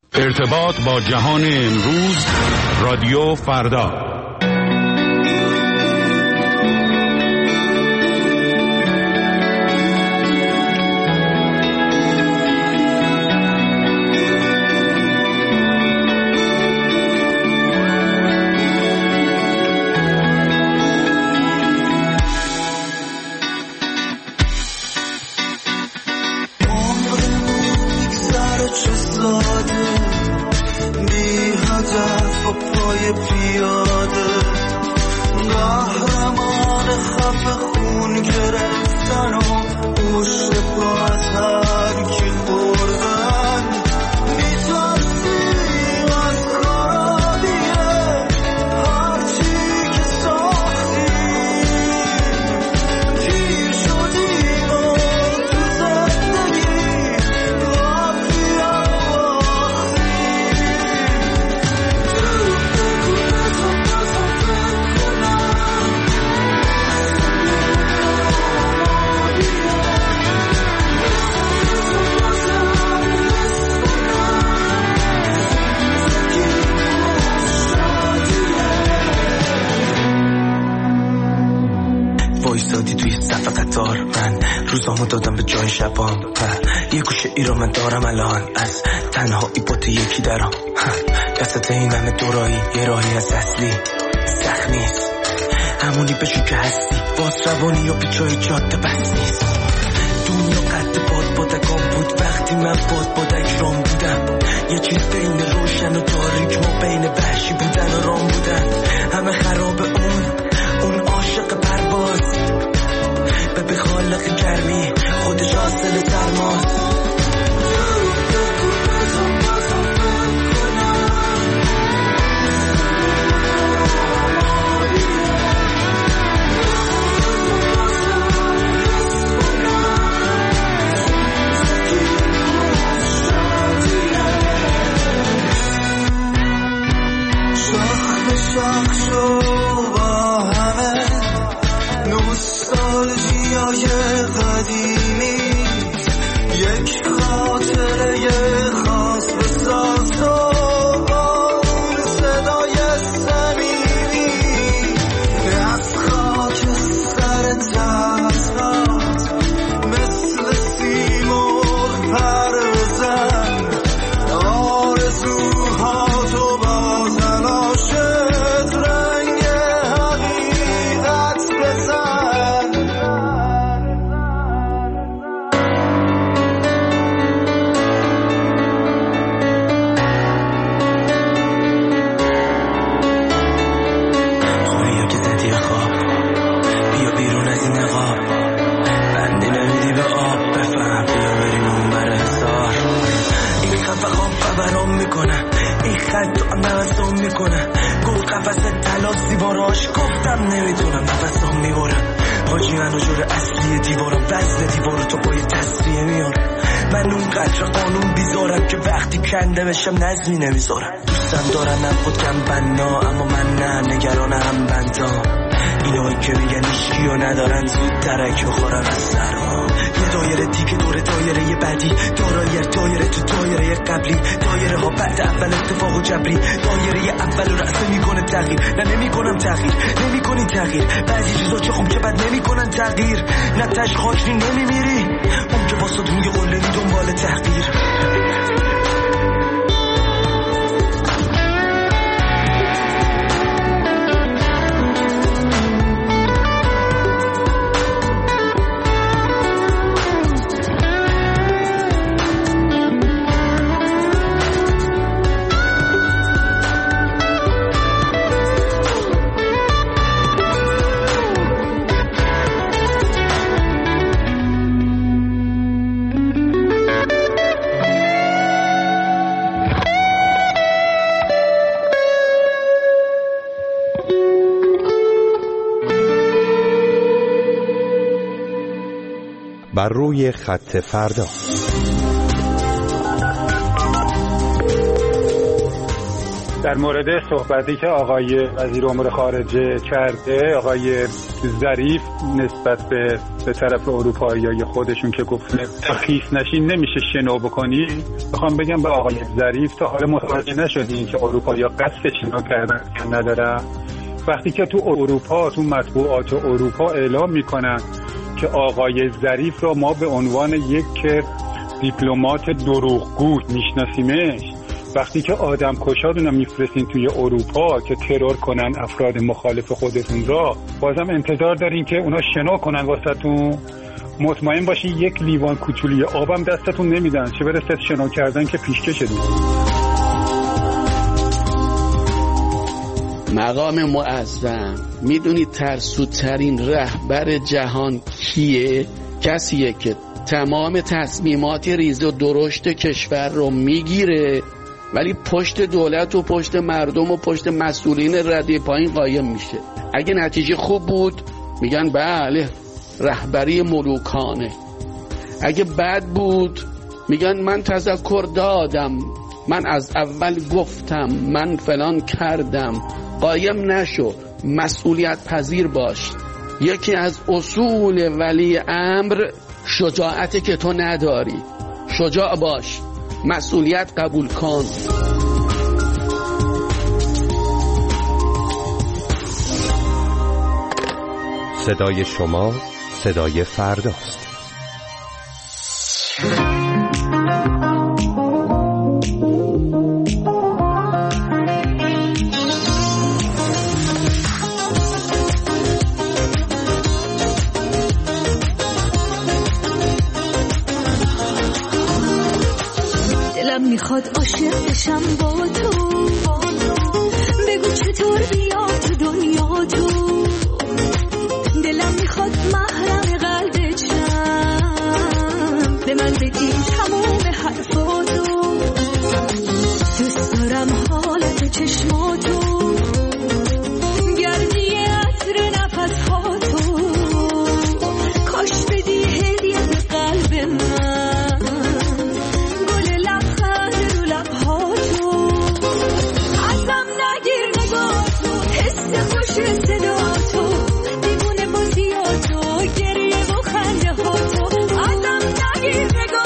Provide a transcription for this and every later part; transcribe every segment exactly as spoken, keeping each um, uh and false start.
ارتباط با جهان امروز، رادیو فردا. روزامو دادم به جای شبام، یه گوشه ای رو من دارم الان، از تنهایی پات یکی درام، دستت این همه دورایی، یه راهی از اصلی سخت نیست، همونی بشو که هستی، باز روانی یا پیچای جاده بس نیست. دنیا قد باد بادکان بود وقتی من باد بادک رام بودم، یه چیز بین روشن و تاریک، ما بین وحشی بودن و رام بودن، همه خراب اون اون عاشق پرواز، به خالق گرمی خودش حاصل سرماست. شاخ شو با همه نوستالژیای قدیمی، یک خاطره خاص بساز و با اون صدای صمیمی، از خاک سر دستات مثل سیمرغ پر بزن، آرزوهاتو با تلاشت رنگ حقیقت بزن. خوبیو که زدی خواب، بیا بیرون از این نقاب، بندی نمیدی به آب، بفهم بیا بریم اون بر حسار. این خفه خواب خبرام میکنه، این خط تو نفسام میکنه، گل قفص طلا زیباراش، گفتم نمیتونم نفسام میبرم، حاجی منو جور اصلی دیوارم، وزن دیوارو تو پای تصفیه میارم، من اون قدر قانون بیزارم که وقتی کنده بشم نظمی نمیذارم. دوستم دارن هم خود کم بنا، اما من نه، نگران هم بندام، اینایی که میگن ایشکی و ندارن زود ترک بخورن از سرما. یه دایره دیگه دور دایره بعدی، دایره دایره تو دایره قبلی، دایره ها بعد اول اتفاق و جبری، دایره اول رأسه میکنه تغییر، نه نمیکنم تغییر، نمیکنی تغییر، بعضی چیزا چه خوب که بد نمیکنن تغییر، نه تش خاکری نمیمیری، اون که واسه روی قله نی دنبال تحقیر. بر روی خط فردا. در مورد صحبتی که آقای وزیر امور خارجه کرده، آقای ظریف نسبت به به طرف اروپاییای خودشون که گفتن ترخیص نشین نمیشه شنو بکنی، میخوام بگم به آقای ظریف تا حالا متوجه نشدین که اروپایی‌ها قصد شنو کردن ندارن. وقتی که تو اروپا، تو مطبوعات اروپا اعلام میکنن که آقای ظریف را ما به عنوان یک دیپلمات دروغگو میشناسیمش، وقتی که آدم کشادون رو میفرستین توی اروپا که ترور کنن افراد مخالف خودتون را، بازم انتظار دارین که اونا شنا کنن واسهتون؟ مطمئن باشی یک لیوان کوچولی آبم دستتون نمیدن، چه برسه شنا کردن که پیشکش دید. مقام معظم، میدونید ترسوترین رهبر جهان کیه؟ کسیه که تمام تصمیمات ریز و درشت کشور رو میگیره ولی پشت دولت و پشت مردم و پشت مسئولین رده پایین قایم میشه. اگه نتیجه خوب بود میگن بله رهبری ملوکانه، اگه بد بود میگن من تذکر دادم، من از اول گفتم، من فلان کردم. قایم نشو، مسئولیت پذیر باش. یکی از اصول ولی امر شجاعتی که تو نداری. شجاع باش، مسئولیت قبول کن. صدای شما صدای فرداست. میخواد عاشق بشم با تو، بگو چطور بیا تو دنیا تو. دلم میخواد محرم قلبت شم، به من بگی تموم حرفاتو. دوست دارم حالت چشماتو، گردی عطر نفسهاتو. کاش بدی هدیه به قلب من، صداتو، دیوونه بازیاتو، گریه و خنده هاتو. ازم نگیر نگاه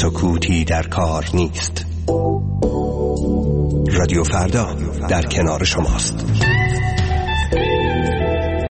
سکوتی در کار نیست. رادیو فردا در کنار شماست.